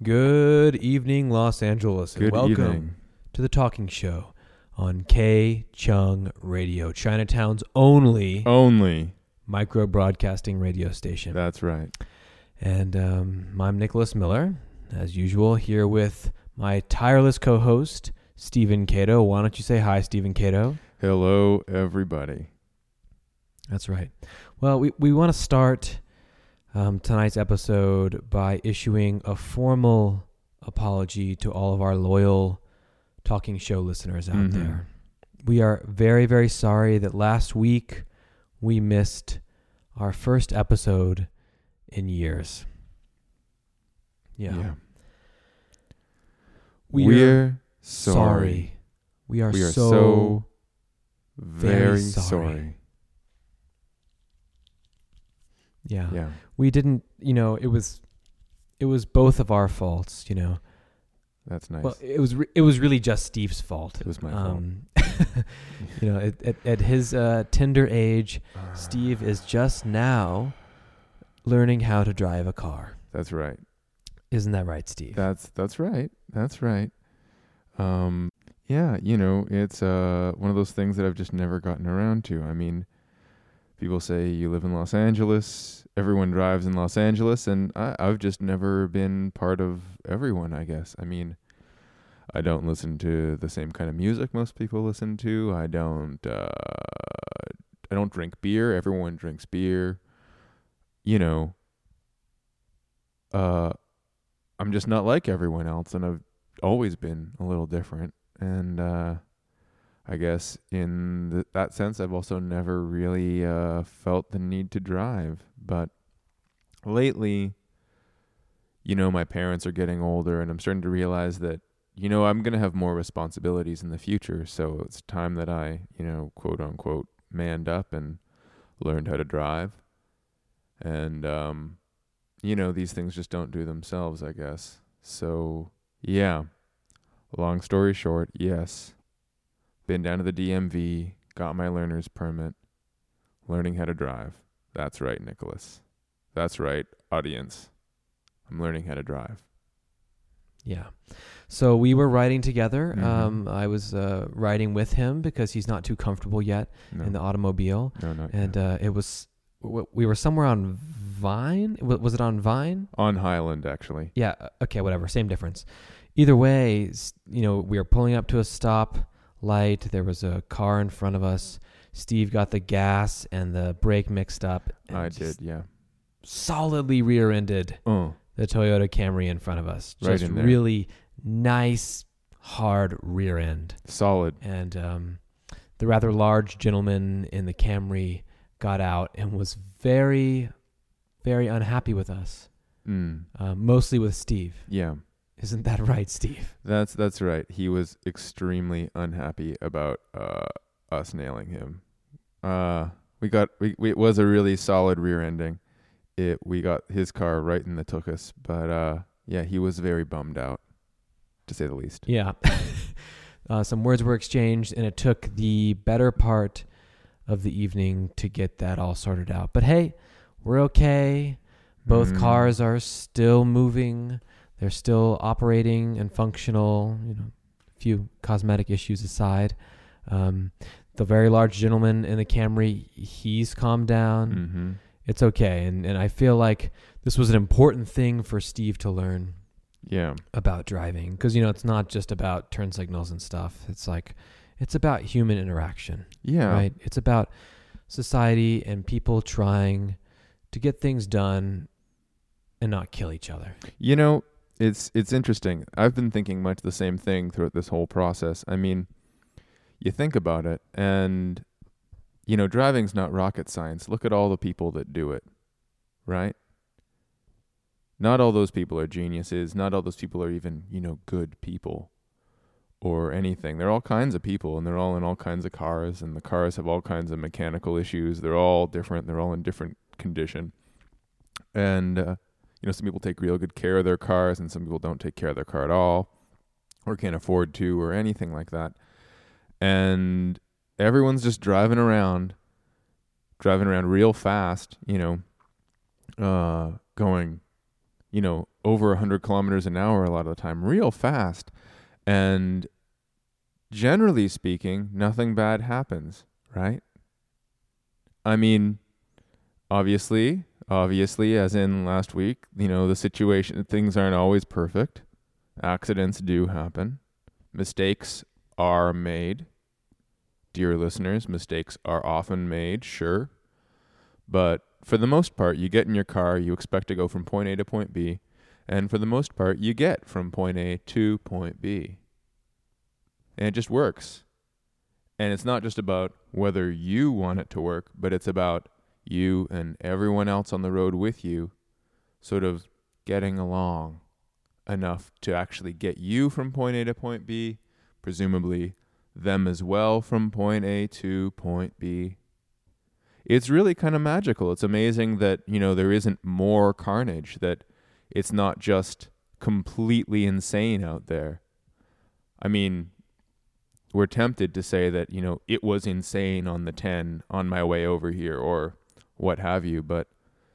Good evening, Los Angeles, and Good welcome evening. to the Talking Show on K Chung Radio, Chinatown's only micro broadcasting radio station. That's right. And I'm Nicholas Miller, as usual, here with my tireless co-host, Stephen Cato. Why don't you say hi, Stephen Cato? Hello, everybody. That's right. Well, we want to start tonight's episode by issuing a formal apology to all of our loyal Talking Show listeners out there. We are very, very sorry that last week we missed our first episode in years. Yeah. We're sorry. We are so so very sorry. sorry. Yeah. We didn't, it was both of our faults, That's nice. Well, it was really just Steve's fault. It was my fault. At his tender age, Steve is just now learning how to drive a car. That's right. Isn't that right, Steve? That's right. That's right. Yeah, it's one of those things that I've just never gotten around to. I mean, people say you live in Los Angeles, everyone drives in Los Angeles, and I've just never been part of everyone, I guess. I mean, I don't listen to the same kind of music most people listen to. I don't drink beer. Everyone drinks beer. I'm just not like everyone else, and I've always been a little different. And I guess in that sense, I've also never really felt the need to drive. But lately, my parents are getting older, and I'm starting to realize that, I'm going to have more responsibilities in the future. So it's time that I, quote unquote, manned up and learned how to drive. And, these things just don't do themselves, I guess. So, yeah. Long story short, yes. Been down to the DMV, got my learner's permit, learning how to drive. That's right, Nicholas. That's right, audience. I'm learning how to drive. Yeah. So we were riding together. Mhm. I was riding with him because he's not too comfortable yet in the automobile. No, not And yet. we were somewhere on Vine. Was it on Vine? On Highland, actually. Yeah. Okay. Whatever. Same difference. Either way, we were pulling up to a stop light. There was a car in front of us. Steve got the gas and the brake mixed up. And I did, yeah. solidly rear-ended the Toyota Camry in front of us. Right Just in there. really nice, hard rear end. Solid. And the rather large gentleman in the Camry got out and was very, very unhappy with us. Mostly with Steve. Yeah. Isn't that right, Steve? That's right. He was extremely unhappy about us nailing him. It was a really solid rear ending. We got his car right in the tuchus, but yeah, he was very bummed out, to say the least. Yeah. Some words were exchanged, and it took the better part of the evening to get that all sorted out. But hey, we're okay. Both cars are still moving. They're still operating and functional, a few cosmetic issues aside. The very large gentleman in the Camry, he's calmed down. It's okay. And I feel like this was an important thing for Steve to learn about driving. Because, it's not just about turn signals and stuff. It's about human interaction. Yeah. Right? It's about society and people trying to get things done and not kill each other. It's interesting. I've been thinking much the same thing throughout this whole process. I mean, you think about it, and, driving's not rocket science. Look at all the people that do it, right? Not all those people are geniuses. Not all those people are even, good people or anything. They're all kinds of people, and they're all in all kinds of cars, and the cars have all kinds of mechanical issues. They're all different. They're all in different condition. And, some people take real good care of their cars, and some people don't take care of their car at all, or can't afford to, or anything like that. And everyone's just driving around real fast, going over 100 kilometers an hour a lot of the time, real fast. And generally speaking, nothing bad happens, right? I mean, obviously, as in last week, the situation, things aren't always perfect. Accidents do happen. Mistakes are made. Dear listeners, mistakes are often made, sure. But for the most part, you get in your car, you expect to go from point A to point B, and for the most part, you get from point A to point B. And it just works. And it's not just about whether you want it to work, but it's about you and everyone else on the road with you sort of getting along enough to actually get you from point A to point B, presumably them as well from point A to point B. It's really kind of magical. It's amazing that, there isn't more carnage, that it's not just completely insane out there. I mean, we're tempted to say that, it was insane on the 10 on my way over here or what have you, but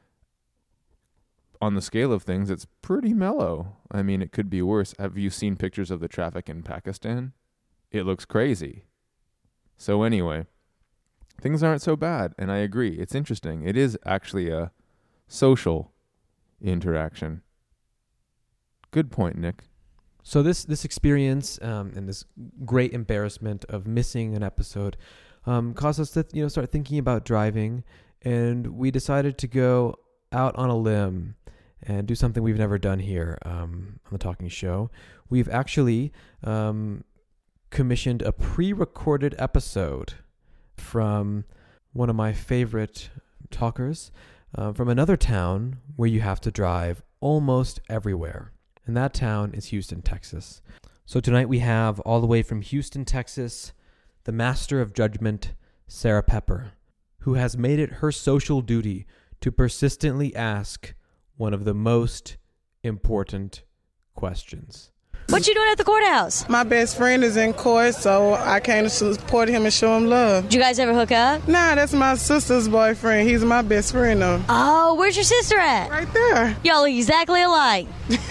on the scale of things, it's pretty mellow. I mean, it could be worse. Have you seen pictures of the traffic in Pakistan? It looks crazy. So anyway, things aren't so bad, and I agree. It's interesting. It is actually a social interaction. Good point, Nick. So this experience and this great embarrassment of missing an episode caused us to start thinking about driving, and we decided to go out on a limb and do something we've never done here on the Talking Show. We've actually commissioned a pre-recorded episode from one of my favorite talkers from another town where you have to drive almost everywhere. And that town is Houston, Texas. So tonight we have, all the way from Houston, Texas, the master of judgment, Sarah Pepper, who has made it her social duty to persistently ask one of the most important questions. What you doing at the courthouse? My best friend is in court, so I came to support him and show him love. Did you guys ever hook up? Nah, that's my sister's boyfriend. He's my best friend, though. Oh, where's your sister at? Right there. Y'all look exactly alike.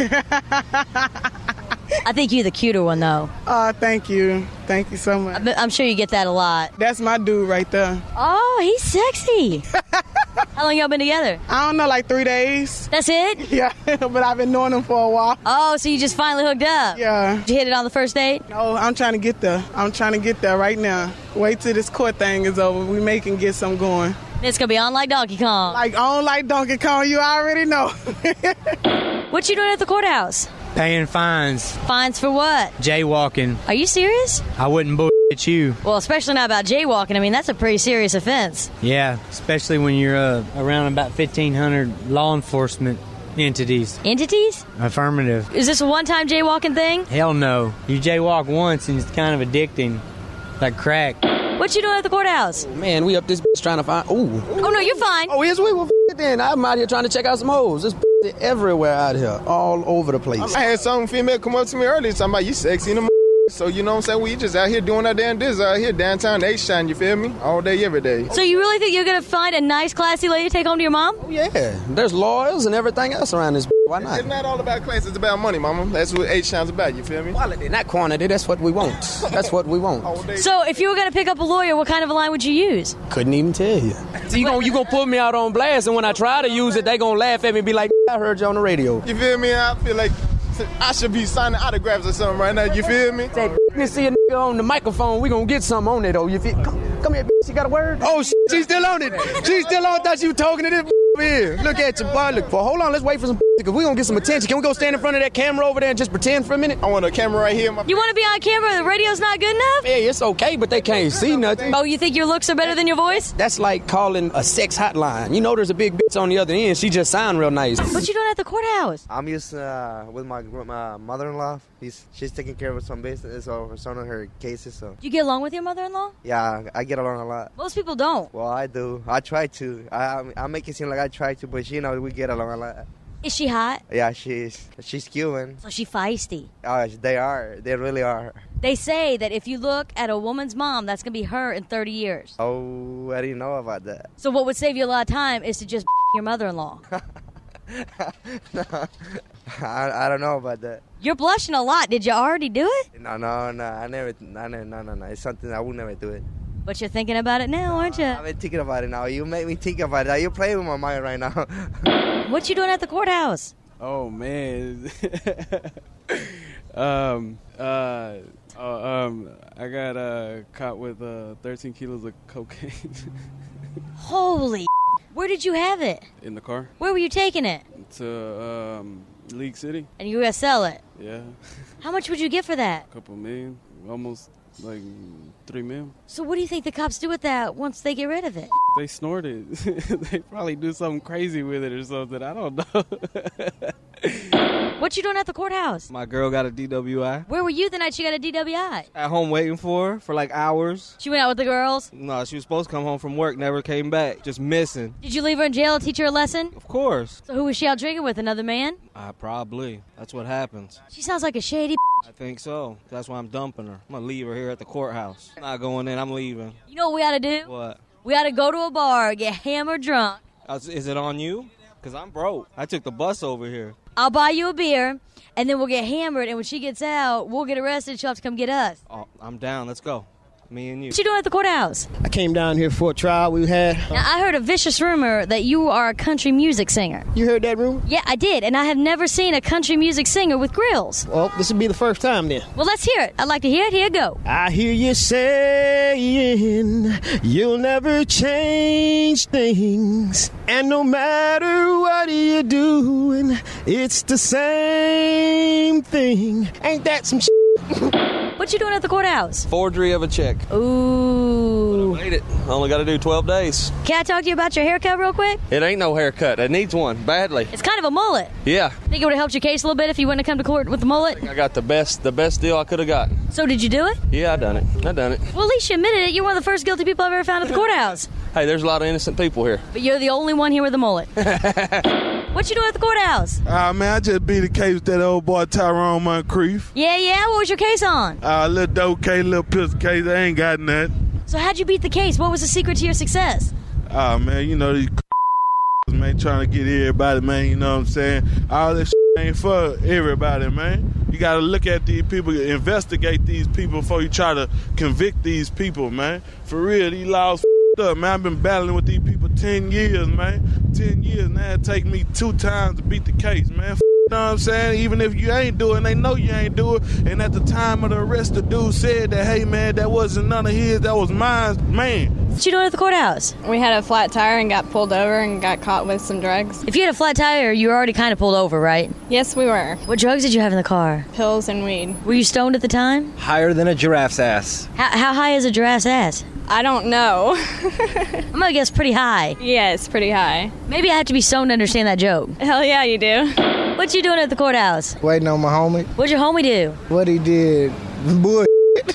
I think you're the cuter one, though. Oh, thank you. Thank you so much. I'm sure you get that a lot. That's my dude right there. Oh, he's sexy. How long y'all been together? I don't know, like 3 days. That's it? Yeah, but I've been knowing him for a while. Oh, so you just finally hooked up? Yeah. Did you hit it on the first date? No, I'm trying to get there. I'm trying to get there right now. Wait till this court thing is over. We may can get some going. It's going to be on like Donkey Kong. Like Donkey Kong, you already know. What you doing at the courthouse? Paying fines. Fines for what? Jaywalking. Are you serious? I wouldn't bullshit you. Well, especially not about jaywalking. I mean, that's a pretty serious offense. Yeah, especially when you're around about 1,500 law enforcement entities. Entities? Affirmative. Is this a one-time jaywalking thing? Hell no. You jaywalk once and it's kind of addicting. Like crack. What you doing at the courthouse? Man, we up this bitch trying to find... Ooh. Oh, no, you're fine. Oh, yes, we will it then. I'm out here trying to check out some hoes. This everywhere out here, all over the place. I had some female come up to me earlier talking about you sexy in the so you know what I'm saying? We just out here doing our damn this out here downtown H-Town, you feel me? All day, every day. So you really think you're going to find a nice, classy lady to take home to your mom? Oh, yeah. There's lawyers and everything else around this. Why not? It's not all about class, it's about money, mama. That's what H-Town's about, you feel me? Quality, not quantity. That's what we want. That's what we want. All day. So if you were going to pick up a lawyer, what kind of a line would you use? Couldn't even tell you. So you gonna put me out on blast, and when I try to use it, they gonna laugh at me and be like, I heard you on the radio. You feel me? I feel like I should be signing autographs or something right now, you feel me? Say, you see a nigga on the microphone, we gonna get something on it, though. You feel? Come here, bitch. You got a word? Oh, shit, she's still on it. She's still on. Thought you were talking to this over here. Look at you, boy. Look, hold on. Let's wait for some because we gonna get some attention. Can we go stand in front of that camera over there and just pretend for a minute? I want a camera right here. You want to be on camera? The radio's not good enough? Yeah, it's okay, but they can't see nothing. Oh, you think your looks are better than your voice? That's like calling a sex hotline. You know there's a big bitch on the other end. She just sound real nice. What you doing at the courthouse? I'm just with my mother-in-law. She's taking care of some business or some of her cases. So. Do you get along with your mother-in-law? Yeah, I get along a lot. Most people don't. Well, I do. I try to. I make it seem like I try to, but we get along a lot. Is she hot? Yeah, she's Cuban. So she's feisty. Oh, they are. They really are. They say that if you look at a woman's mom, that's going to be her in 30 years. Oh, I didn't know about that. So what would save you a lot of time is to just your mother-in-law. No, I don't know about that. You're blushing a lot. Did you already do it? No. I never. No. It's something I would never do it. But you're thinking about it now, aren't you? I've been thinking about it now. You make me think about it. You're playing with my mind right now. What you doing at the courthouse? Oh man. I got caught with 13 kilos of cocaine Holy. Where did you have it? in the car Where were you taking it? to League City. And you were gonna sell it. Yeah, How much would you get for that? a couple million, almost like 3 million. So what do you think the cops do with that once they get rid of it? They snort it. They probably do something crazy with it or something. I don't know. What you doing at the courthouse? My girl got a DWI. Where were you the night she got a DWI? At home waiting for her like hours. She went out with the girls? No, she was supposed to come home from work, never came back. Just missing. Did you leave her in jail to teach her a lesson? Of course. So who was she out drinking with? Another man? Probably. That's what happens. She sounds like a shady. I think so. That's why I'm dumping her. I'm going to leave her here at the courthouse. I'm not going in. I'm leaving. You know what we ought to do? What? We ought to go to a bar, get hammered drunk. Is it on you? Because I'm broke. I took the bus over here. I'll buy you a beer, and then we'll get hammered, and when she gets out, we'll get arrested. She'll have to come get us. Oh, I'm down. Let's go. Me and you. What you doing at the courthouse? I came down here for a trial we had. Now, I heard a vicious rumor that you are a country music singer. You heard that rumor? Yeah, I did, and I have never seen a country music singer with grills. Well, this will be the first time then. Well, let's hear it. I'd like to hear it. Here you go. I hear you saying you'll never change things. And no matter what you're doing, it's the same thing. Ain't that some shit? What you doing at the courthouse? Forgery of a check. Ooh. Made it. Only got to do 12 days. Can I talk to you about your haircut real quick? It ain't no haircut. It needs one badly. It's kind of a mullet. Yeah. Think it would have helped your case a little bit if you wouldn't have come to court with the mullet? I got the best deal I could have gotten. So did you do it? Yeah, I done it. Well, at least you admitted it. You're one of the first guilty people I've ever found at the courthouse. Hey, there's a lot of innocent people here. But you're the only one here with a mullet. What you doing at the courthouse? Man, I just beat the case with that old boy Tyrone Moncrief. Yeah, what was your case on? Little dope case, little pistol case, I ain't got nothing. So how'd you beat the case? What was the secret to your success? Man, you know these man trying to get everybody, man, you know what I'm saying? All this ain't for everybody, man. You gotta look at these people, investigate these people before you try to convict these people, man. For real, these laws up, man. I've been battling with these people 10 years, man. 10 years, now it take me 2 times to beat the case, man. You know what I'm saying? Even if you ain't doing, they know you ain't doing. And at the time of the arrest, the dude said that, hey, man, that wasn't none of his, that was mine, man. What you doing at the courthouse? We had a flat tire and got pulled over and got caught with some drugs. If you had a flat tire, you were already kind of pulled over, right? Yes, we were. What drugs did you have in the car? Pills and weed. Were you stoned at the time? Higher than a giraffe's ass. How high is a giraffe's ass? I don't know. I'm gonna guess pretty high. Yeah, it's pretty high. Maybe I have to be stoned to understand that joke. Hell yeah, you do. What you doing at the courthouse? Waiting on my homie. What'd your homie do? What he did, bullshit.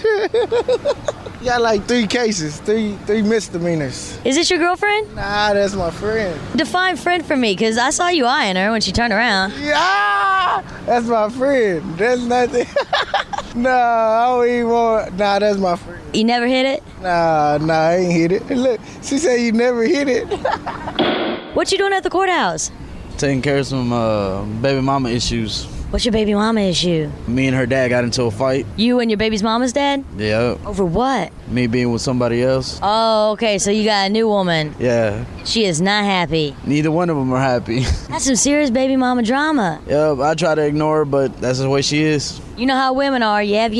Got like 3 cases, three misdemeanors. Is this your girlfriend? Nah, that's my friend. Define friend for me, because I saw you eyeing her when she turned around. Yeah, that's my friend. That's nothing. Nah, I don't even want. Nah, that's my friend. You never hit it? Nah, I ain't hit it. Look, she said you never hit it. What you doing at the courthouse? Taking care of some baby mama issues. What's your baby mama issue? Me and her dad got into a fight. You and your baby's mama's dad? Yeah. Over what? Me being with somebody else. Oh, okay, so you got a new woman. Yeah. She is not happy. Neither one of them are happy. That's some serious baby mama drama. Yep, I try to ignore her, but that's the way she is. You know how women are. Yep.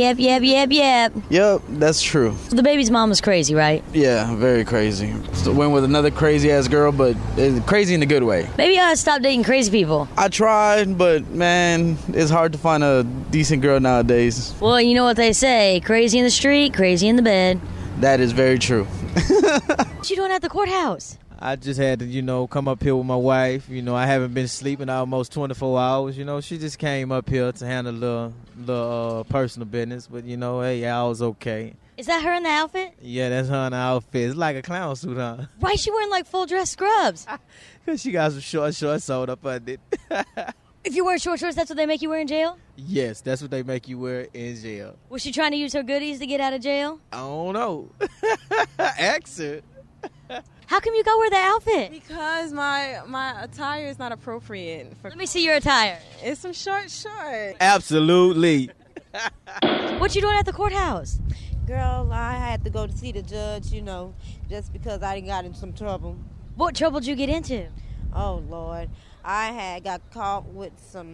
Yep, that's true. So the baby's mama's crazy, right? Yeah, very crazy. So went with another crazy-ass girl, but crazy in a good way. Maybe I ought to stop dating crazy people. I tried, but, man, it's hard to find a decent girl nowadays. Well, you know what they say. Crazy in the street, crazy in the bed. That is very true. What you doing at the courthouse? I just had to, come up here with my wife. I haven't been sleeping almost 24 hours. She just came up here to handle the personal business. But, hey, I was okay. Is that her in the outfit? Yeah, that's her in the outfit. It's like a clown suit, huh? Why is she wearing, like, full dress scrubs? Because she got some short shorts sewed up under it. If you wear short shorts, that's what they make you wear in jail? Yes, that's what they make you wear in jail. Was she trying to use her goodies to get out of jail? I don't know. Ask her. How come you go wear that outfit? Because my attire is not appropriate. Let me see your attire. It's some short shorts. Absolutely. What you doing at the courthouse? Girl, I had to go to see the judge, just because I got in some trouble. What trouble did you get into? Oh, Lord. I had got caught with some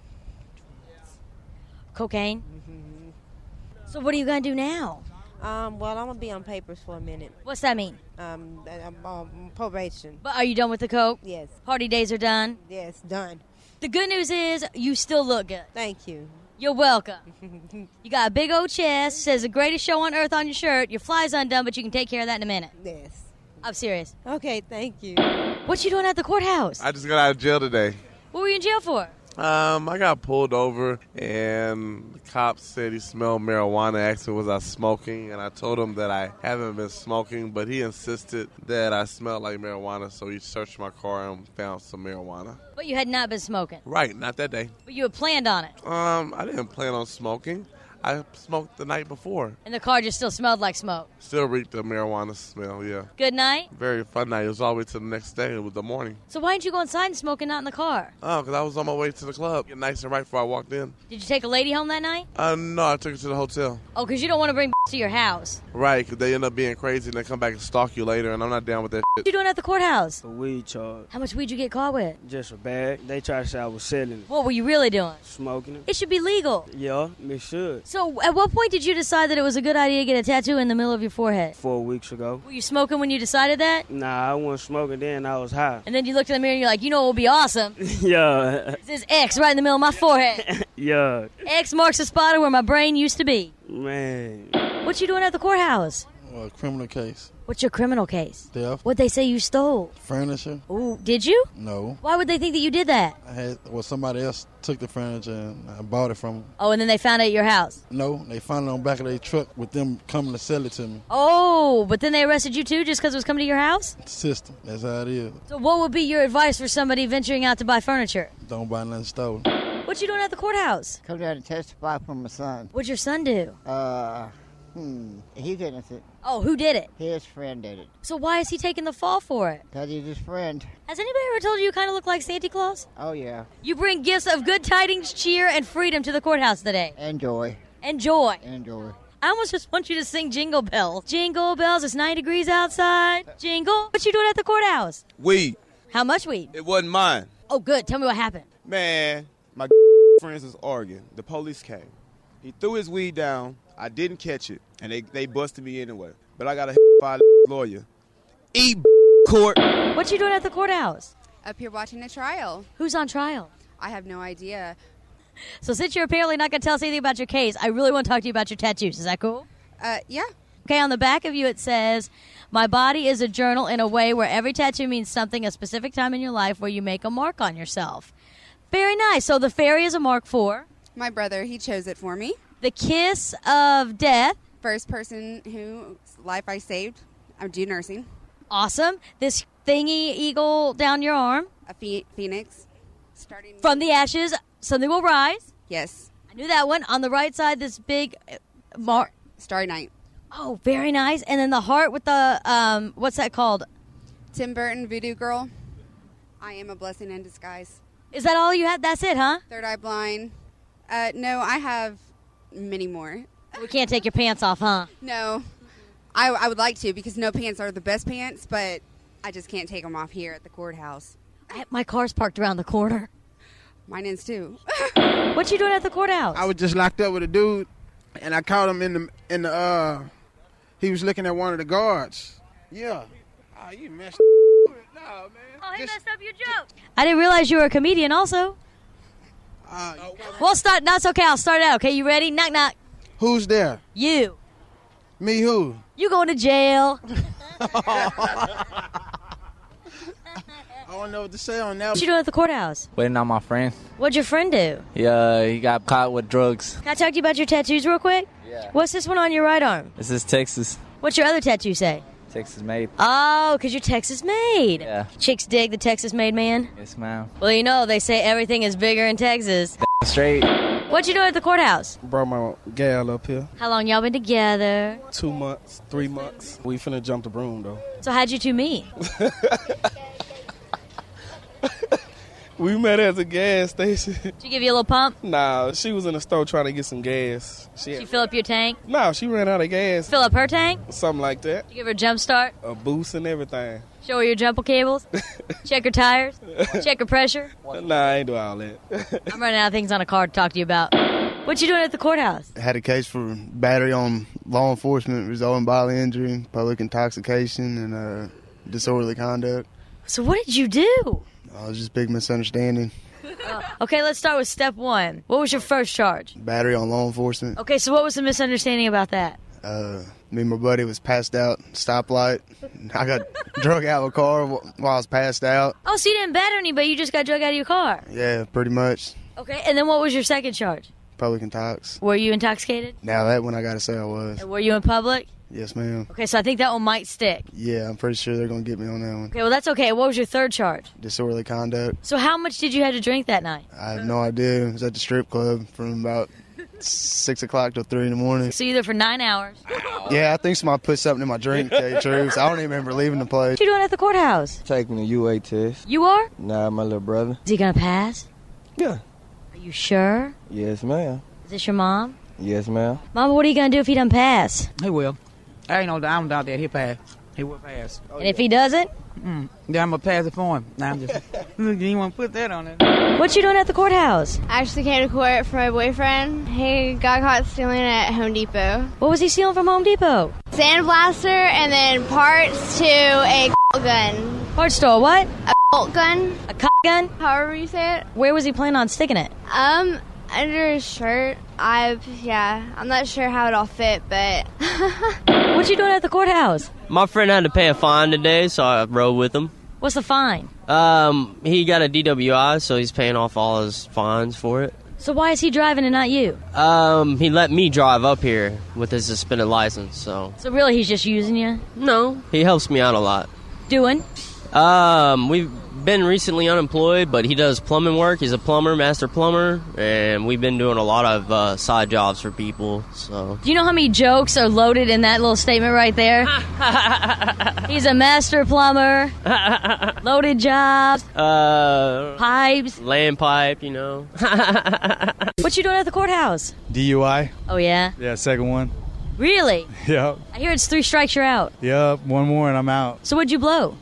cocaine. Mm-hmm. So what are you going to do now? Well, I'm going to be on papers for a minute. What's that mean? I'm on probation. But are you done with the coke? Yes. Party days are done? Yes, done. The good news is you still look good. Thank you. You're welcome. You got a big old chest, says the greatest show on earth on your shirt. Your fly's undone, but you can take care of that in a minute. Yes. I'm serious. Okay, thank you. What you doing at the courthouse? I just got out of jail today. What were you in jail for? I got pulled over, and the cop said he smelled marijuana. Asked me was I smoking, and I told him that I haven't been smoking, but he insisted that I smelled like marijuana, so he searched my car and found some marijuana. But you had not been smoking? Right, not that day. But you had planned on it? I didn't plan on smoking. I smoked the night before. And the car just still smelled like smoke? Still reeked the marijuana smell, yeah. Good night? Very fun night. It was all the way to the next day. It was the morning. So why didn't you go inside and smoke and not in the car? Oh, because I was on my way to the club. Get nice and right before I walked in. Did you take a lady home that night? No, I took her to the hotel. Oh, because you don't want to bring to your house. Right, because they end up being crazy and they come back and stalk you later, and I'm not down with that What you doing at the courthouse? A weed charge. How much weed you get caught with? Just a bag. They tried to say I was selling it. What were you really doing? Smoking it. It should be legal. Yeah, it should. So at what point did you decide that it was a good idea to get a tattoo in the middle of your forehead? 4 weeks ago. Were you smoking when you decided that? Nah, I wasn't smoking then. I was high. And then you looked in the mirror and you're like, you know what would be awesome? Yeah. It says X right in the middle of my forehead. Yeah. X marks the spot where my brain used to be. Man. What you doing at the courthouse? A criminal case. What's your criminal case? Theft. What'd they say you stole? Furniture. Ooh, did you? No. Why would they think that you did that? Somebody else took the furniture and I bought it from them. Oh, and then they found it at your house? No, they found it on the back of their truck with them coming to sell it to me. Oh, but then they arrested you too just because it was coming to your house? System. That's how it is. So what would be your advice for somebody venturing out to buy furniture? Don't buy nothing stolen. What you doing at the courthouse? Come down and testify for my son. What'd your son do? He's innocent. Oh, who did it? His friend did it. So why is he taking the fall for it? Because he's his friend. Has anybody ever told you kind of look like Santa Claus? Oh, yeah. You bring gifts of good tidings, cheer, and freedom to the courthouse today. And joy. And joy. And joy. I almost just want you to sing Jingle Bells. Jingle bells, it's 9 degrees outside. Jingle. What you doing at the courthouse? Weed. How much weed? It wasn't mine. Oh, good. Tell me what happened. Man, my friends was arguing. The police came. He threw his weed down. I didn't catch it, and they busted me anyway. But I got a lawyer. Court. What you doing at the courthouse? Up here watching the trial. Who's on trial? I have no idea. So since you're apparently not going to tell us anything about your case, I really want to talk to you about your tattoos. Is that cool? Yeah. Okay, on the back of you it says, my body is a journal in a way where every tattoo means something, a specific time in your life where you make a mark on yourself. Very nice. So the fairy is a mark for? My brother, he chose it for me. The kiss of death. First person whose life I saved. I do nursing. Awesome. This thingy eagle down your arm. A phoenix. Starting from the ashes, something will rise. Yes. I knew that one. On the right side, this big mark. Starry Night. Oh, very nice. And then the heart with the, what's that called? Tim Burton, Voodoo Girl. I am a blessing in disguise. Is that all you had? That's it, huh? Third Eye Blind. No, I have many more. We can't take your pants off, huh? No. I would like to because no pants are the best pants, but I just can't take them off here at the courthouse. My car's parked around the corner. Mine is too. What you doing at the courthouse? I was just locked up with a dude, and I caught him in the he was looking at one of the guards. Yeah. Oh, you messed up. No, man. Oh, he messed up your joke. I didn't realize you were a comedian also. Well, start. No, it's okay. I'll start it out. Okay, you ready? Knock, knock. Who's there? You. Me who? You going to jail. I don't know what to say on that. What you doing at the courthouse? Waiting on my friend. What'd your friend do? Yeah, he got caught with drugs. Can I talk to you about your tattoos real quick? Yeah. What's this one on your right arm? This is Texas. What's your other tattoo say? Texas made. Oh, because you're Texas made. Yeah. Chicks dig the Texas made man? Yes, ma'am. Well, you know, they say everything is bigger in Texas. Straight. What you doing at the courthouse? Brought my gal up here. How long y'all been together? 2 months, 3 months. We finna jump the broom, though. So how'd you two meet? We met at the gas station. Did she give you a little pump? Nah, she was in the store trying to get some gas. She fill up your tank? Nah, she ran out of gas. Fill up her tank? Something like that. Did you give her a jump start? A boost and everything. Show her your jumper cables? Check her tires? Check her pressure? Nah, I ain't do all that. I'm running out of things on a card to talk to you about. What you doing at the courthouse? I had a case for battery on law enforcement resulting in bodily injury, public intoxication, and disorderly conduct. So what did you do? It was just a big misunderstanding. Okay, let's start with step one. What was your first charge? Battery on law enforcement. Okay, so what was the misunderstanding about that? Me and my buddy was passed out, stoplight. I got drug out of a car while I was passed out. Oh, so you didn't batter anybody, you just got drug out of your car? Yeah, pretty much. Okay, and then what was your second charge? Public intox. Were you intoxicated? Now that one I gotta say I was. And were you in public? Yes, ma'am. Okay, so I think that one might stick. Yeah, I'm pretty sure they're gonna get me on that one. Okay, well that's okay. What was your third charge? Disorderly conduct. So how much did you have to drink that night? I have no idea. It was at the strip club from about 6 o'clock till 3 in the morning. So you there for 9 hours? Yeah, I think somebody put something in my drink, to tell you the truth. I don't even remember leaving the place. What you doing at the courthouse? Taking a UA test. You are? Nah, my little brother. Is he gonna pass? Yeah. Are you sure? Yes, ma'am. Is this your mom? Yes, ma'am. Mama, what are you gonna do if he doesn't pass? He will. I ain't no doubt that he'll pass. He will pass. And if he doesn't? Then I'm gonna pass it for him. Nah, I'm just. You want to put that on it? What you doing at the courthouse? I actually came to court for my boyfriend. He got caught stealing at Home Depot. What was he stealing from Home Depot? Sandblaster and then parts to a gun. Parts to a what? A bolt gun. A gun? However you say it. Where was he planning on sticking it? Under his shirt. I'm not sure how it all fit, but. What you doing at the courthouse? My friend had to pay a fine today, so I rode with him. What's the fine? He got a DWI, so he's paying off all his fines for it. So why is he driving and not you? He let me drive up here with his suspended license, so. So really he's just using you? No, he helps me out a lot. Doing? We've been recently unemployed, but he does plumbing work. He's a plumber, master plumber, and we've been doing a lot of side jobs for people, so. Do you know how many jokes are loaded in that little statement right there? He's a master plumber, loaded jobs, pipes. Land pipe, you know. What you doing at the courthouse? DUI. Oh, yeah? Yeah, second one. Really? Yep. I hear it's 3 strikes, you're out. Yep, one more and I'm out. So what'd you blow?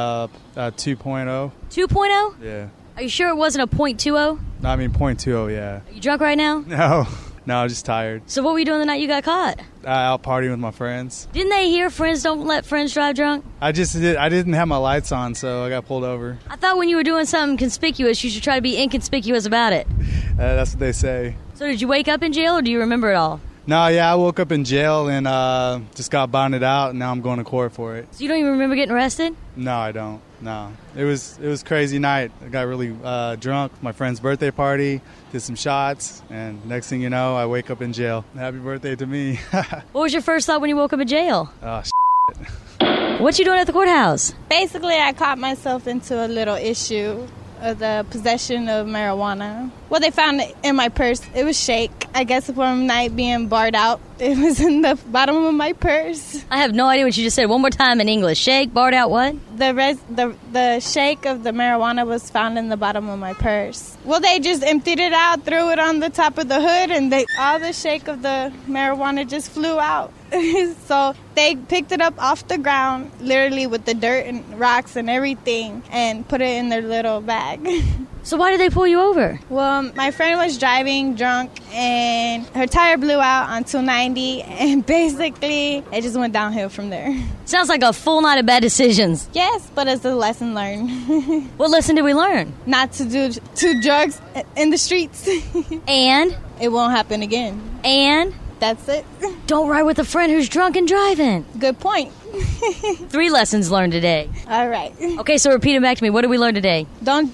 2.0. 2.0? Yeah. Are you sure it wasn't a .20? No, I mean .20, yeah. Are you drunk right now? No, I'm just tired. So what were you doing the night you got caught? Out partying with my friends. Didn't they hear friends don't let friends drive drunk? I didn't have my lights on, so I got pulled over. I thought when you were doing something conspicuous, you should try to be inconspicuous about it. That's what they say. So did you wake up in jail, or do you remember it all? No, yeah, I woke up in jail and just got bonded out, and now I'm going to court for it. So you don't even remember getting arrested? No, I don't. No, it was a crazy night. I got really drunk. My friend's birthday party, did some shots, and next thing you know, I wake up in jail. Happy birthday to me. What was your first thought when you woke up in jail? Oh, What you doing at the courthouse? Basically, I caught myself into a little issue of the possession of marijuana. Well, they found it in my purse. It was shake. I guess from night being barred out, it was in the bottom of my purse. I have no idea what you just said. One more time in English. Shake, barred out what? The shake of the marijuana was found in the bottom of my purse. Well, they just emptied it out, threw it on the top of the hood, and all the shake of the marijuana just flew out. So they picked it up off the ground, literally with the dirt and rocks and everything, and put it in their little bag. So why did they pull you over? Well, my friend was driving drunk, and her tire blew out on 290, and basically it just went downhill from there. Sounds like a full night of bad decisions. Yes, but it's a lesson learned. What lesson did we learn? Not to do drugs in the streets. And? It won't happen again. And? That's it. Don't ride with a friend who's drunk and driving. Good point. 3 lessons learned today. All right. Okay, so repeat them back to me. What did we learn today? Don't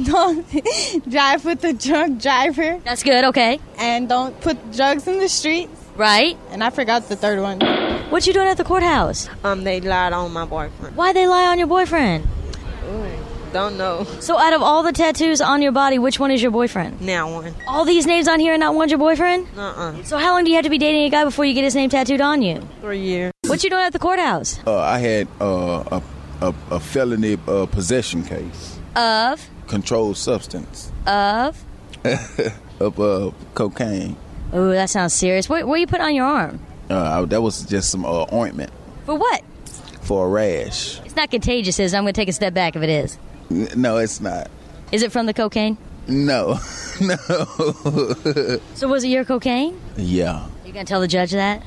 drive with a drunk driver. That's good, okay. And don't put drugs in the streets. Right. And I forgot the third one. What you doing at the courthouse? They lied on my boyfriend. Why'd they lie on your boyfriend? Don't know. So out of all the tattoos on your body, which one is your boyfriend? Now one. All these names on here and not one's your boyfriend? Uh-uh. So how long do you have to be dating a guy before you get his name tattooed on you? For a year. What you doing at the courthouse? I had a felony possession case. Of? Controlled substance. Of? Of cocaine. Oh, that sounds serious. What you put on your arm? That was just some ointment. For what? For a rash. It's not contagious, is it? I'm going to take a step back if it is. No, it's not. Is it from the cocaine? No. No. So was it your cocaine? Yeah. You going to tell the judge that?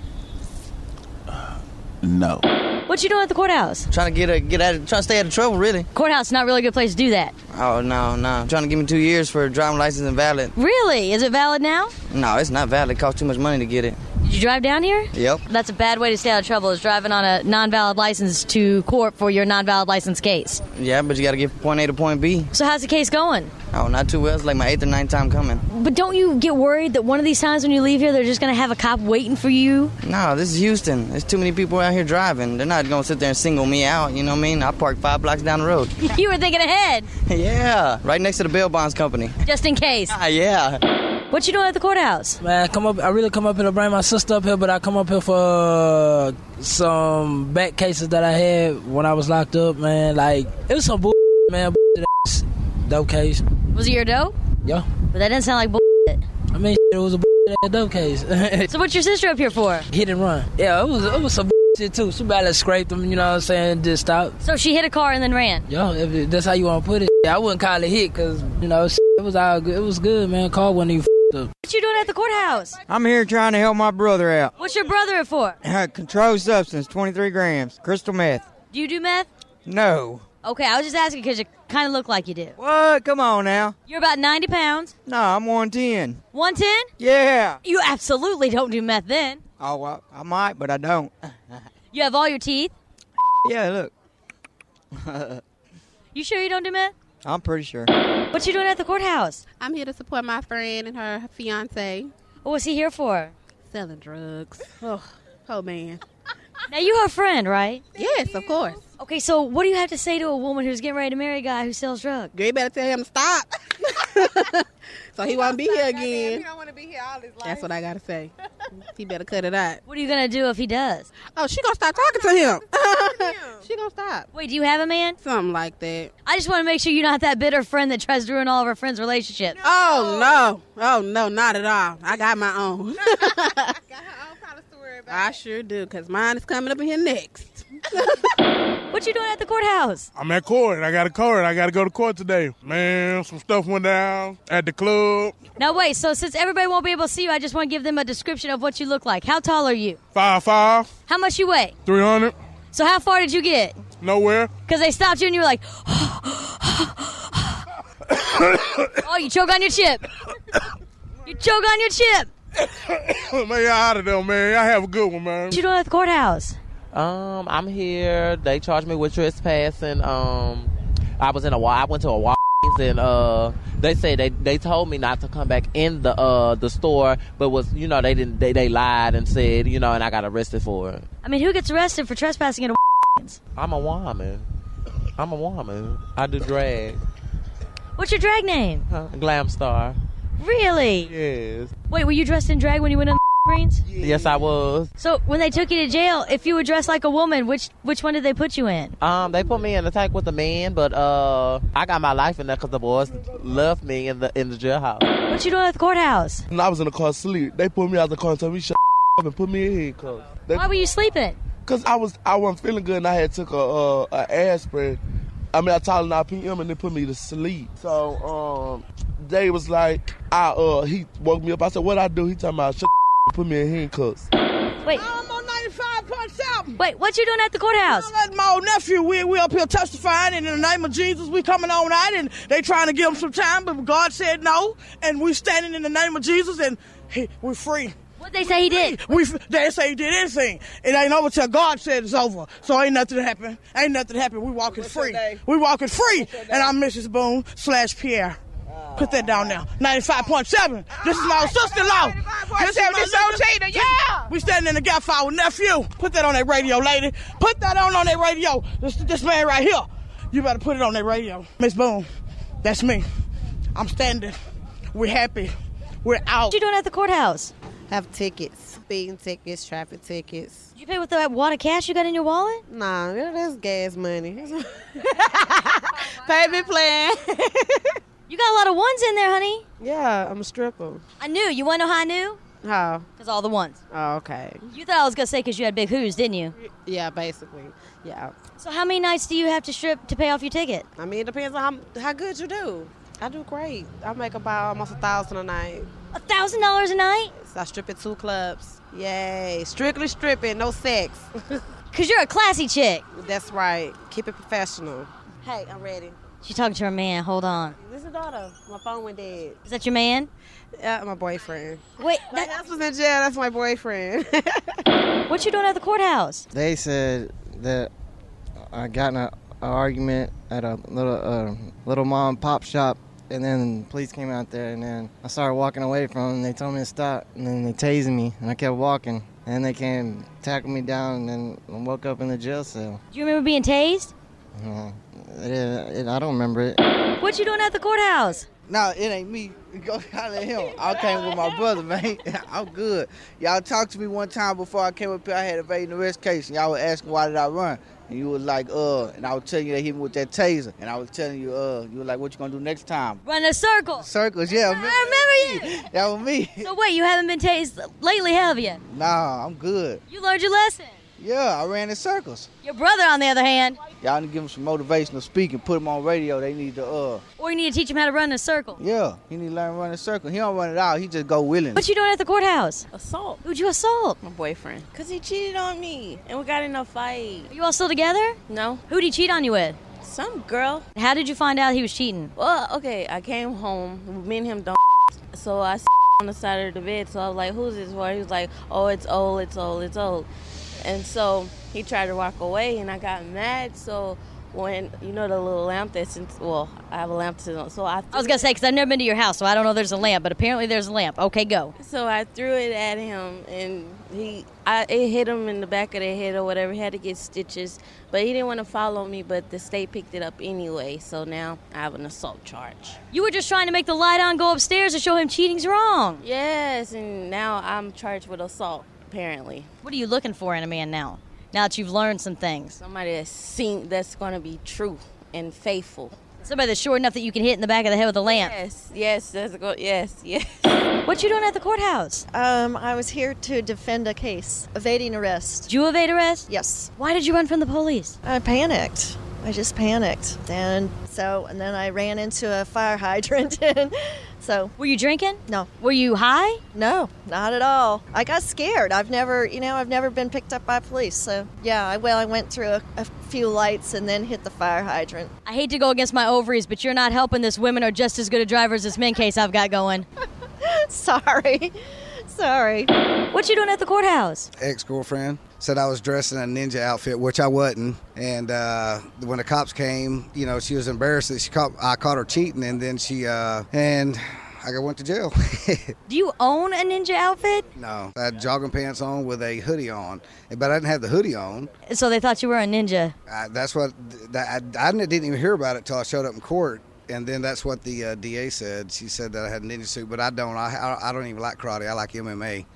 No. What you doing at the courthouse? Trying to trying to stay out of trouble, really. Courthouse is not really a good place to do that. Oh, no. Trying to give me 2 years for driving license invalid. Really? Is it valid now? No, it's not valid. It costs too much money to get it. Did you drive down here? Yep. That's a bad way to stay out of trouble, is driving on a non-valid license to court for your non-valid license case. Yeah, but you got to get from point A to point B. So how's the case going? Oh, not too well. It's like my 8th or 9th time coming. But don't you get worried that one of these times when you leave here, they're just going to have a cop waiting for you? No, this is Houston. There's too many people out here driving. They're not going to sit there and single me out, you know what I mean? I park 5 blocks down the road. You were thinking ahead. Yeah, right next to the bail bonds company. Just in case. Yeah. What you doing at the courthouse? Man, I really come up here to bring my sister up here, but I come up here for some back cases that I had when I was locked up, man. Like, it was some man, dope case. Was it your dope? Yeah. But that didn't sound like I mean, it was a dope case. So what's your sister up here for? Hit and run. Yeah, it was some shit too. She badly scraped them, you know what I'm saying, just stopped. So she hit a car and then ran? Yeah, if that's how you want to put it. I wouldn't call it hit because, you know, it was all good. It was good, man. Car wasn't even up. What you doing at the courthouse? I'm here trying to help my brother out. What's your brother for? Controlled substance, 23 grams, crystal meth. Do you do meth? No. Okay, I was just asking because you kind of look like you do. What? Come on now. You're about 90 pounds. No, I'm 110. 110? Yeah. You absolutely don't do meth then. Oh, well, I might, but I don't. You have all your teeth? Yeah, look. You sure you don't do meth? I'm pretty sure. What you doing at the courthouse? I'm here to support my friend and her fiance. What's he here for? Selling drugs. Oh man. Now, you her friend, right? Yes, of course. Okay, so what do you have to say to a woman who's getting ready to marry a guy who sells drugs? Girl, you better tell him to stop. So he won't be here again. He don't want to be here all his life. That's what I got to say. He better cut it out. What are you going to do if he does? Oh, she going to start talking to him. She going to stop. Wait, do you have a man? Something like that. I just want to make sure you're not that bitter friend that tries to ruin all of her friends' relationships. Oh, no, not at all. I got my own. I sure do, because mine is coming up in here next. What you doing at the courthouse? I'm at court. I got to go to court today. Man, some stuff went down at the club. Now, wait, so since everybody won't be able to see you, I just want to give them a description of what you look like. How tall are you? 5'5". How much you weigh? 300. So how far did you get? Nowhere. Because they stopped you and you were like, oh, you choke on your chip. You choke on your chip. Man, y'all out of there, man. Y'all have a good one, man. What you doing at the courthouse? I'm here. They charged me with trespassing. I went to a Walgreens and they said they told me not to come back in the store, but they lied and said, and I got arrested for it. I mean, who gets arrested for trespassing at a Walgreens? I'm a woman. I do drag. What's your drag name? Glam Star. Really? Yes. Wait, were you dressed in drag when you went in the Greens? Yes, I was. So when they took you to jail, if you were dressed like a woman, which one did they put you in? They put me in the tank with the men, but I got my life in there because the boys loved me in the jailhouse. What you doing at the courthouse? I was in the car asleep. They pulled me out the car and told me shut up and put me in handcuffs. Why were you sleeping? Because I wasn't feeling good and I had took a aspirin. I told them I PM and they put me to sleep. So they was like, he woke me up. I said, what I do? He talking about shut put me in handcuffs. Wait. I'm on 95.7. Wait, what you doing at the courthouse? My old nephew, we up here testifying, and in the name of Jesus, we coming on out, and they trying to give him some time, but God said no, and we standing in the name of Jesus, and we're free. What they say he did? They say he did anything. It ain't over till God said it's over. So ain't nothing happen. We walking free. We walking free. And I'm Mrs. Boone / Pierre. Put that down now. 95.7. This is my sister-in-law. This is my Tina. Yeah. We standing in the gap for our nephew. Put that on that radio, lady. Put that on that radio. This man right here. You better put it on that radio. Miss Boone, that's me. I'm standing. We're happy. We're out. What you doing at the courthouse? Have tickets, speeding tickets, traffic tickets. Did you pay with that wad of cash you got in your wallet? Nah, that's gas money. Payment plan. You got a lot of ones in there, honey. Yeah, I'm a stripper. I knew. You want to know how I knew? How? Because all the ones. Oh, okay. You thought I was going to say because you had big hoos, didn't you? Yeah, basically. Yeah. So how many nights do you have to strip to pay off your ticket? I mean, it depends on how good you do. I do great. I make about almost $1,000 a night. $1,000 a night? So I strip at 2 clubs. Yay. Strictly stripping, no sex. Because you're a classy chick. That's right. Keep it professional. Hey, I'm ready. She's talking to her man. Hold on. This is daughter. My phone went dead. Is that your man? Yeah, my boyfriend. Wait, that was in jail. That's my boyfriend. What you doing at the courthouse? They said that I got in an argument at a little mom and pop shop, and then the police came out there, and then I started walking away from them, and they told me to stop, and then they tased me, and I kept walking, and they came tackle me down, and then I woke up in the jail cell. Do you remember being tased? I don't remember it. What you doing at the courthouse? No, it ain't me. Go holler at him. I came with my brother, man. I'm good. Y'all talked to me one time before I came up here. I had a evading arrest case, and y'all were asking why did I run. And you was like, and I was telling you they hit me with that taser. And I was telling you, you were like, what you gonna do next time? Run a circle. Circles, yeah. I remember you. That was me. So wait, you haven't been tased lately, have you? Nah, I'm good. You learned your lesson. Yeah, I ran in circles. Your brother, on the other hand. Y'all need to give him some motivational speaking, put him on radio. They need to, Or you need to teach him how to run in a circle. Yeah, he need to learn to run in a circle. He don't run it out, he just go willingly. What you doing at the courthouse? Assault. Who'd you assault? My boyfriend. Because he cheated on me, and we got in a fight. Are you all still together? No. Who'd he cheat on you with? Some girl. How did you find out he was cheating? Well, okay, I came home, me and him don't so I on the side of the bed, so I was like, who's this for? He was like, oh, it's old, it's old, it's old. And so he tried to walk away, and I got mad. So when, you know, the little lamp that's in, well, I have a lamp. So I was going to say, because I've never been to your house, so I don't know there's a lamp, but apparently there's a lamp. Okay, go. So I threw it at him, and it hit him in the back of the head or whatever. He had to get stitches, but he didn't want to follow me, but the state picked it up anyway. So now I have an assault charge. You were just trying to make the light on go upstairs to show him cheating's wrong. Yes, and now I'm charged with assault. Apparently. What are you looking for in a man now? Now that you've learned some things. Somebody that's going to be true and faithful. Somebody that's sure enough that you can hit in the back of the head with a lamp. Yes, yes. What you doing at the courthouse? I was here to defend a case, evading arrest. Did you evade arrest? Yes. Why did you run from the police? I panicked. I just panicked. And then I ran into a fire hydrant. So, were you drinking? No. Were you high? No, not at all. I got scared. I've never been picked up by police. So, yeah, I went through a few lights and then hit the fire hydrant. I hate to go against my ovaries, but you're not helping this women are just as good a drivers as men case I've got going. Sorry. What you doing at the courthouse? Ex-girlfriend said I was dressed in a ninja outfit, which I wasn't. And when the cops came, she was embarrassed that I caught her cheating, and then and I went to jail. Do you own a ninja outfit? No, I had jogging pants on with a hoodie on, but I didn't have the hoodie on. So they thought you were a ninja. That's what I didn't even hear about it till I showed up in court. And then that's what the DA said. She said that I had a ninja suit, but I don't. I don't even like karate. I like MMA.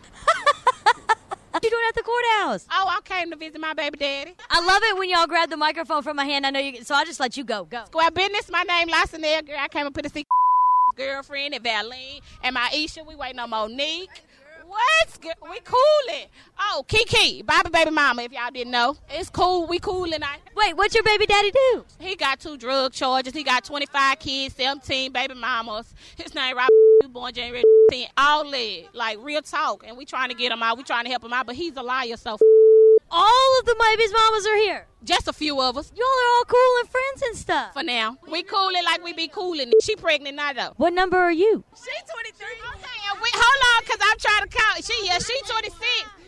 What you doing at the courthouse? Oh, I came to visit my baby daddy. I love it when y'all grab the microphone from my hand. I know you, so I'll just let you go. Square business. My name Lassonelle. Girl, I came up here to see girlfriend and Valine and my Isha. We waiting on Monique. What? We coolin'. Oh, Kiki, Bobby baby mama, if y'all didn't know. It's cool. We coolin'. Wait, what's your baby daddy do? He got 2 drug charges. He got 25 kids, 17 baby mamas. His name Robert, born January 10. All lit. Like, real talk. And we trying to get him out. We trying to help him out, but he's a liar, so all of the baby's mamas are here. Just a few of us. Y'all are all cool and friends and stuff. For now. We coolin' like we be coolin'. She pregnant now, though. What number are you? She 23. Okay, hold on, because I'm trying to count. She 26.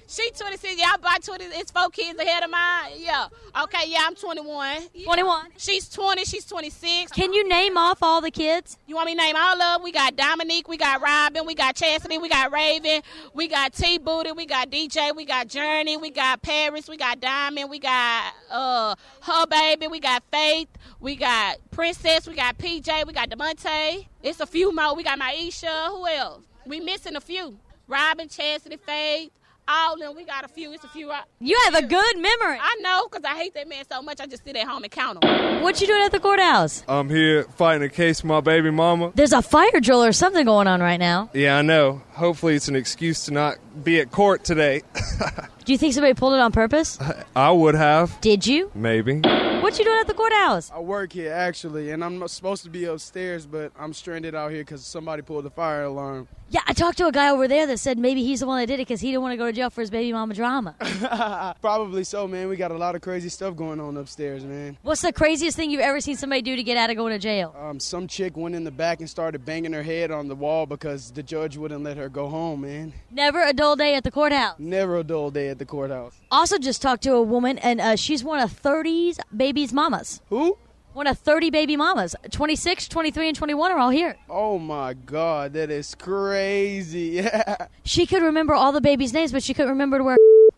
She 26. Y'all by 20. It's 4 kids ahead of mine. Yeah. Okay, yeah, I'm 21. 21. She's 20. She's 26. Can you name off all the kids? You want me to name all of them? We got Dominique. We got Robin. We got Chastity. We got Raven. We got T-Booty. We got DJ. We got Journey. We got Paris. We got Diamond. We got her baby. We got Faith. We got Princess. We got PJ. We got DeMonte. It's a few more. We got Maisha. Who else? We missing a few. Robin, Chastity, Faith. All of them. We got a few. It's a few. You have a good memory. I know, because I hate that man so much. I just sit at home and count them. What you doing at the courthouse? I'm here fighting a case for my baby mama. There's a fire drill or something going on right now. Yeah, I know. Hopefully it's an excuse to not be at court today. Do you think somebody pulled it on purpose? I would have. Did you? Maybe. What you doing at the courthouse? I work here, actually, and I'm supposed to be upstairs, but I'm stranded out here because somebody pulled the fire alarm. Yeah, I talked to a guy over there that said maybe he's the one that did it because he didn't want to go to jail for his baby mama drama. Probably so, man. We got a lot of crazy stuff going on upstairs, man. What's the craziest thing you've ever seen somebody do to get out of going to jail? Some chick went in the back and started banging her head on the wall because the judge wouldn't let her go home, man. Never a dull day at the courthouse. Never a dull day at the courthouse. Also just talked to a woman, and she's one of 30's baby's mamas. Who? One of 30 baby mamas. 26, 23, and 21 are all here. Oh, my God. That is crazy. Yeah. She could remember all the babies' names, but she couldn't remember to wear.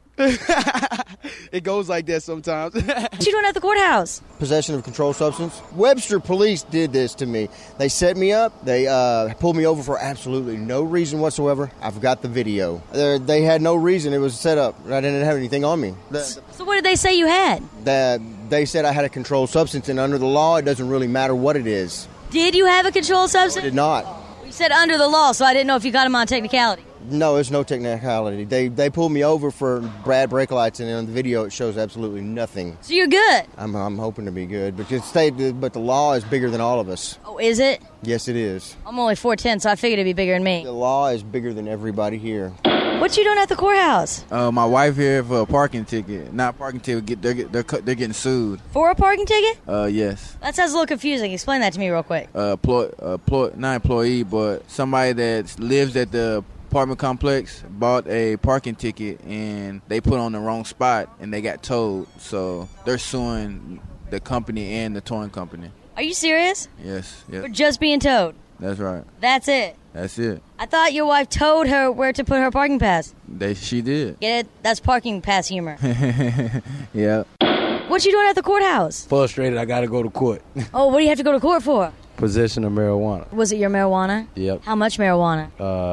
It goes like that sometimes. What you doing at the courthouse? Possession of controlled substance. Webster police did this to me. They set me up. They pulled me over for absolutely no reason whatsoever. I've got the video. They had no reason. It was set up. I didn't have anything on me. So what did they say you had? They said I had a controlled substance, and under the law, it doesn't really matter what it is. Did you have a controlled substance? I did not. You said under the law, so I didn't know if you got them on technicality. No, there's no technicality. They pulled me over for bad brake lights, and on the video it shows absolutely nothing. So you're good? I'm hoping to be good, but the law is bigger than all of us. Oh, is it? Yes, it is. I'm only 4'10", so I figured it'd be bigger than me. The law is bigger than everybody here. What you doing at the courthouse? My wife here for a parking ticket. Not a parking ticket. They're getting sued. For a parking ticket? Yes. That sounds a little confusing. Explain that to me real quick. Not employee, but somebody that lives at the apartment complex bought a parking ticket and they put on the wrong spot and they got towed. So they're suing the company and the towing company. Are you serious? Yes. For just being towed? That's right. That's it? That's it. I thought your wife told her where to put her parking pass. She did. Get it? That's parking pass humor. Yeah. What you doing at the courthouse? Frustrated, I gotta go to court. Oh, what do you have to go to court for? Possession of marijuana. Was it your marijuana? Yep. How much marijuana?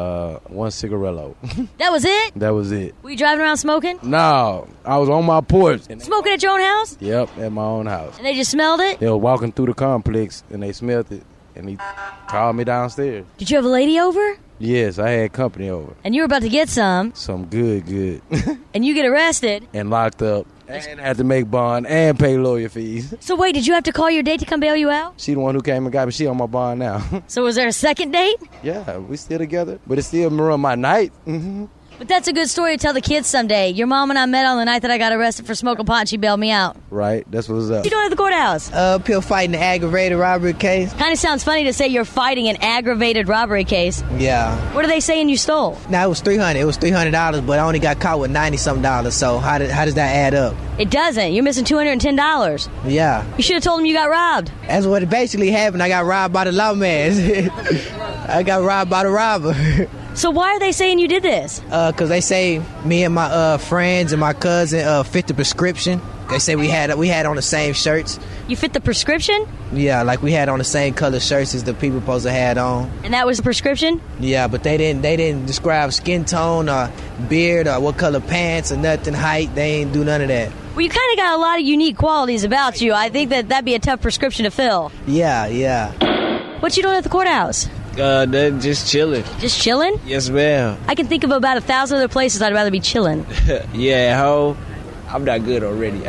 1 cigarillo. That was it? That was it. Were you driving around smoking? No, I was on my porch. Smoking at your own house? Yep, at my own house. And they just smelled it? They were walking through the complex and they smelled it. And he called me downstairs. Did you have a lady over? Yes, I had company over. And you were about to get some. Some good. And you get arrested. And locked up. And had to make bond and pay lawyer fees. So wait, did you have to call your date to come bail you out? She the one who came and got me. She on my bond now. So was there a second date? Yeah, we still together. But it's still ruined my night. But that's a good story to tell the kids someday. Your mom and I met on the night that I got arrested for smoking pot and she bailed me out. Right, that's what's up. What you doing at the courthouse? Up here fighting an aggravated robbery case. Kind of sounds funny to say you're fighting an aggravated robbery case. Yeah. What are they saying you stole? Now, it was $300. It was $300, but I only got caught with $90-something. So how does that add up? It doesn't. You're missing $210. Yeah. You should have told them you got robbed. That's what it basically happened. I got robbed by the lawman. I got robbed by the robber. So why are they saying you did this? Because they say me and my friends and my cousin fit the prescription. They say we had on the same shirts. You fit the prescription? Yeah, like we had on the same color shirts as the people supposed to had on. And that was the prescription? Yeah, but they didn't describe skin tone or beard or what color pants or nothing, height. They ain't do none of that. Well, you kind of got a lot of unique qualities about you. I think that'd be a tough prescription to fill. Yeah. What you doing at the courthouse? Just chilling. Just chilling? Yes, ma'am. I can think of about 1,000 other places I'd rather be chilling. Yeah, ho. I'm not good already.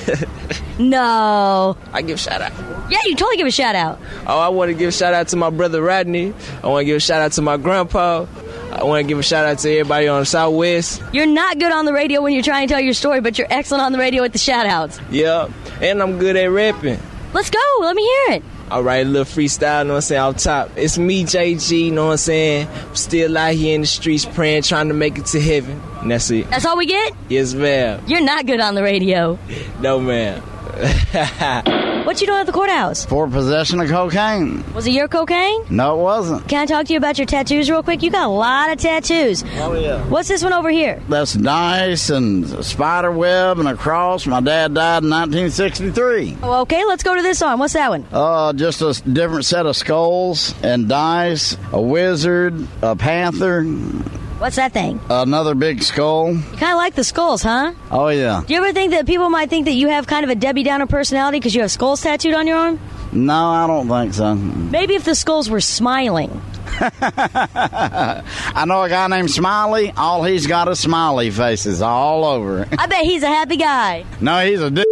No. I give a shout out. Yeah, you totally give a shout out. Oh, I want to give a shout out to my brother Rodney. I want to give a shout out to my grandpa. I want to give a shout out to everybody on the Southwest. You're not good on the radio when you're trying to tell your story, but you're excellent on the radio with the shout outs. Yeah, and I'm good at rapping. Let's go. Let me hear it. I'll write a little freestyle, you know what I'm saying, off top. It's me, JG, you know what I'm saying? I'm still out here in the streets praying, trying to make it to heaven. And that's it. That's all we get? Yes, ma'am. You're not good on the radio. No, ma'am. What you doing at the courthouse? For possession of cocaine. Was it your cocaine? No, it wasn't. Can I talk to you about your tattoos real quick? You got a lot of tattoos. Oh, yeah. What's this one over here? That's dice and a spider web and a cross. My dad died in 1963. Oh, okay, let's go to this arm. What's that one? Just a different set of skulls and dice, a wizard, a panther. What's that thing? Another big skull. You kind of like the skulls, huh? Oh, yeah. Do you ever think that people might think that you have kind of a Debbie Downer personality because you have skulls tattooed on your arm? No, I don't think so. Maybe if the skulls were smiling. I know a guy named Smiley. All he's got is smiley faces all over. I bet he's a happy guy. No, he's a dick.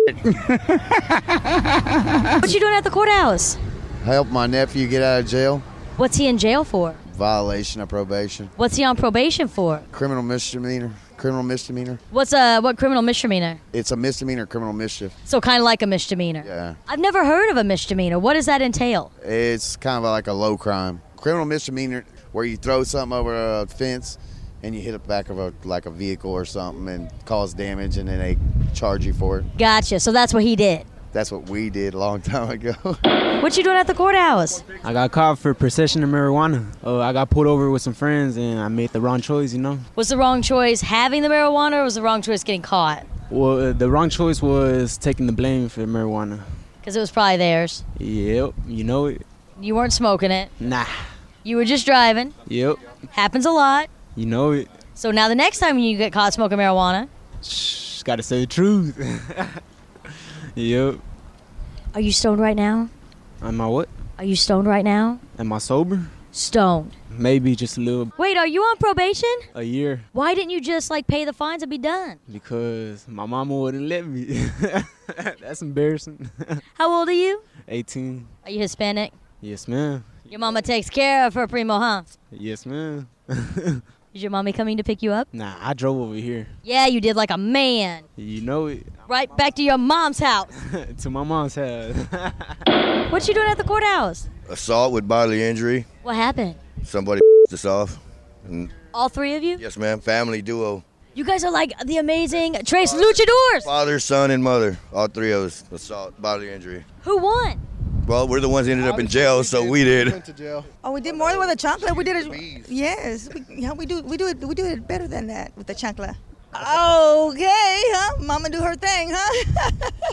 What you doing at the courthouse? Help my nephew get out of jail. What's he in jail for? Violation of probation. What's he on probation for? Criminal misdemeanor. What's what criminal misdemeanor? It's a misdemeanor criminal mischief. So kind of like a misdemeanor. Yeah. I've never heard of a misdemeanor. What does that entail? It's kind of like a low crime. Criminal misdemeanor where you throw something over a fence and you hit the back of a vehicle or something and cause damage, and then they charge you for it. Gotcha. So that's what he did. That's what we did a long time ago. What you doing at the courthouse? I got caught for possession of marijuana. I got pulled over with some friends, and I made the wrong choice, you know? Was the wrong choice having the marijuana, or was the wrong choice getting caught? Well, the wrong choice was taking the blame for the marijuana. Because it was probably theirs. Yep, you know it. You weren't smoking it. Nah. You were just driving. Yep. Happens a lot. You know it. So now the next time you get caught smoking marijuana... Shh, gotta say the truth. Yep. Are you stoned right now? Am I what? Are you stoned right now? Am I sober? Stoned. Maybe just a little. Wait, are you on probation? A year. Why didn't you just pay the fines and be done? Because my mama wouldn't let me. That's embarrassing. How old are you? 18. Are you Hispanic? Yes, ma'am. Your mama takes care of her primo, huh? Yes, ma'am. Is your mommy coming to pick you up? Nah, I drove over here. Yeah, you did like a man. You know it. Right back to your mom's house. To my mom's house. What you doing at the courthouse? Assault with bodily injury. What happened? Somebody us off. And all three of you? Yes, ma'am. Family duo. You guys are like the amazing Tres Luchadors. Father, son, and mother. All three of us. Assault, bodily injury. Who won? Well, we're the ones that ended up in jail, so we did. Went to jail. Oh, we did more than with the chancla. We did it. Yes, we do it better than that with the chancla. Okay, huh? Mama do her thing, huh?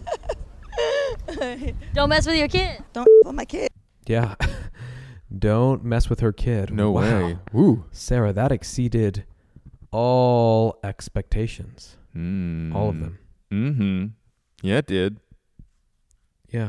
Don't mess with your kid. Don't with my kid. Yeah. Don't mess with her kid. No way. Ooh. Sarah, that exceeded all expectations. All of them. Mm-hmm. Yeah, it did. Yeah.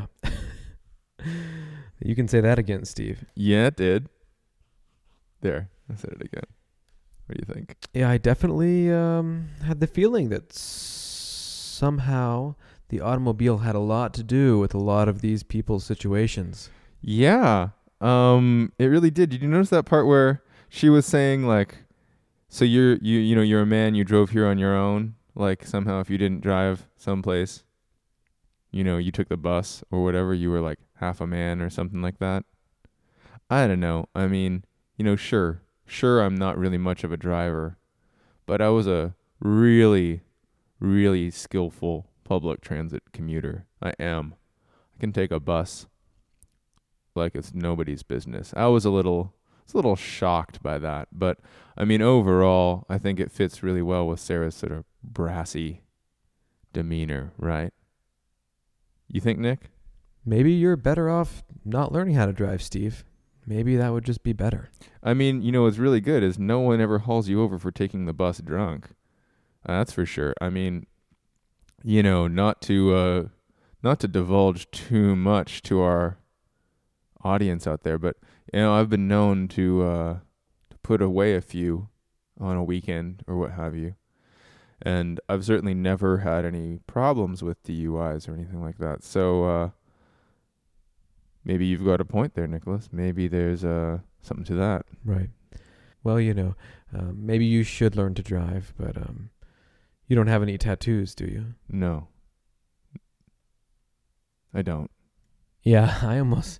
You can say that again, Steve. Yeah, it did. There. I said it again. What do you think? Yeah, I definitely had the feeling that somehow the automobile had a lot to do with a lot of these people's situations. Yeah. It really did. Did you notice that part where she was saying so you're a man, you drove here on your own, somehow if you didn't drive someplace, you took the bus or whatever, you were half a man or something like that. I don't know. I mean, sure I'm not really much of a driver, but I was a really, really skillful public transit commuter. I am. I can take a bus like it's nobody's business. I was a little shocked by that, but I mean overall I think it fits really well with Sarah's sort of brassy demeanor, right? You think, Nick? Maybe you're better off not learning how to drive, Steve. Maybe that would just be better. I mean, what's really good is no one ever hauls you over for taking the bus drunk. That's for sure. I mean, not to divulge too much to our audience out there, but I've been known to put away a few on a weekend or what have you. And I've certainly never had any problems with DUIs or anything like that. So maybe you've got a point there, Nicholas. Maybe there's something to that. Right. Well, maybe you should learn to drive, but you don't have any tattoos, do you? No. I don't. Yeah, I almost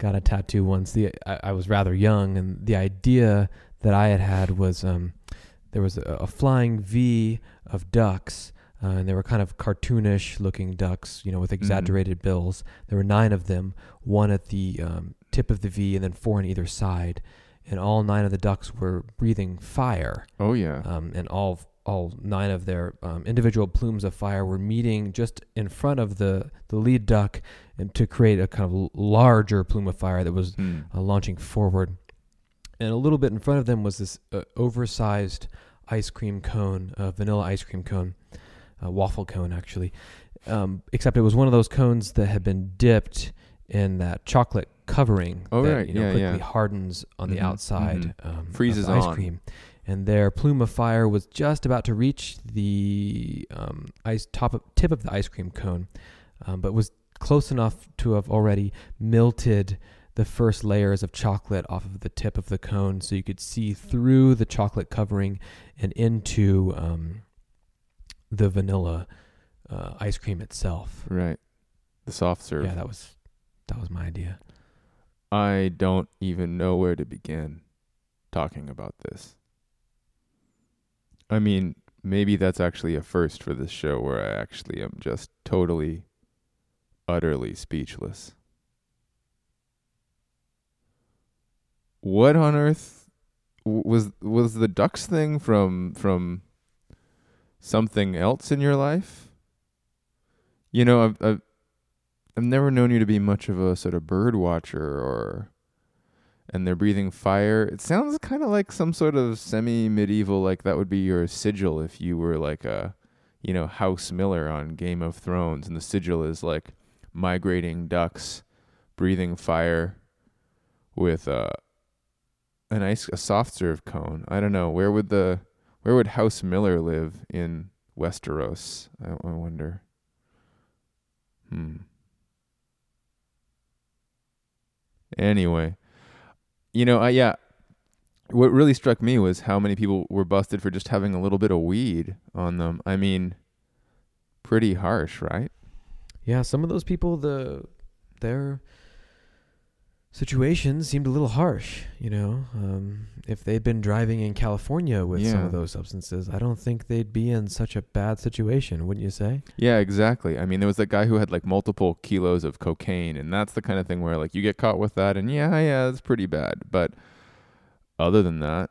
got a tattoo once. I was rather young, and the idea that I had was there was a flying V of ducks, and they were kind of cartoonish looking ducks, with exaggerated bills. There were 9 of them, one at the tip of the V and then 4 on either side. And all 9 of the ducks were breathing fire. Oh, yeah. And all 9 of their individual plumes of fire were meeting just in front of the lead duck, and to create a kind of larger plume of fire that was launching forward. And a little bit in front of them was this oversized ice cream cone, vanilla ice cream cone, waffle cone actually. Except it was one of those cones that had been dipped in that chocolate covering that quickly hardens on the outside, freezes of the ice on. cream. And their plume of fire was just about to reach the tip of the ice cream cone, but was close enough to have already melted the first layers of chocolate off of the tip of the cone, so you could see through the chocolate covering and into the vanilla ice cream itself. Right. The soft serve. Yeah, that was my idea. I don't even know where to begin talking about this. I mean, maybe that's actually a first for this show, where I actually am just totally, utterly speechless. What on earth was the ducks thing from something else in your life? I've never known you to be much of a sort of bird watcher, and they're breathing fire. It sounds kind of like some sort of semi-medieval, like that would be your sigil if you were like a, House Miller on Game of Thrones, and the sigil is like migrating ducks breathing fire with a soft serve cone. I don't know, where would House Miller live in Westeros? I wonder. Anyway, what really struck me was how many people were busted for just having a little bit of weed on them. I mean, pretty harsh, right? Yeah, some of those people, their situation seemed a little harsh, if they'd been driving in California with some of those substances, I don't think they'd be in such a bad situation, wouldn't you say? Yeah, exactly. I mean, there was that guy who had like multiple kilos of cocaine, and that's the kind of thing where like you get caught with that, and yeah, it's pretty bad. But other than that,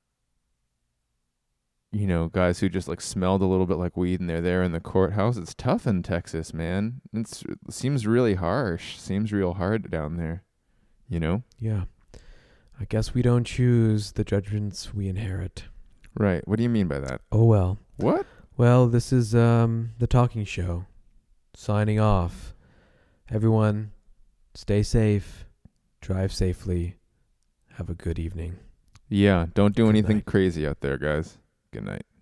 guys who just like smelled a little bit like weed and they're there in the courthouse, it's tough in Texas, man. It seems really harsh. Seems real hard down there. Yeah. I guess we don't choose the judgments we inherit. Right. What do you mean by that? Oh, well. What? Well, this is the talking show. Signing off. Everyone, stay safe. Drive safely. Have a good evening. Yeah. Don't do anything night. crazy out there, guys. Good night.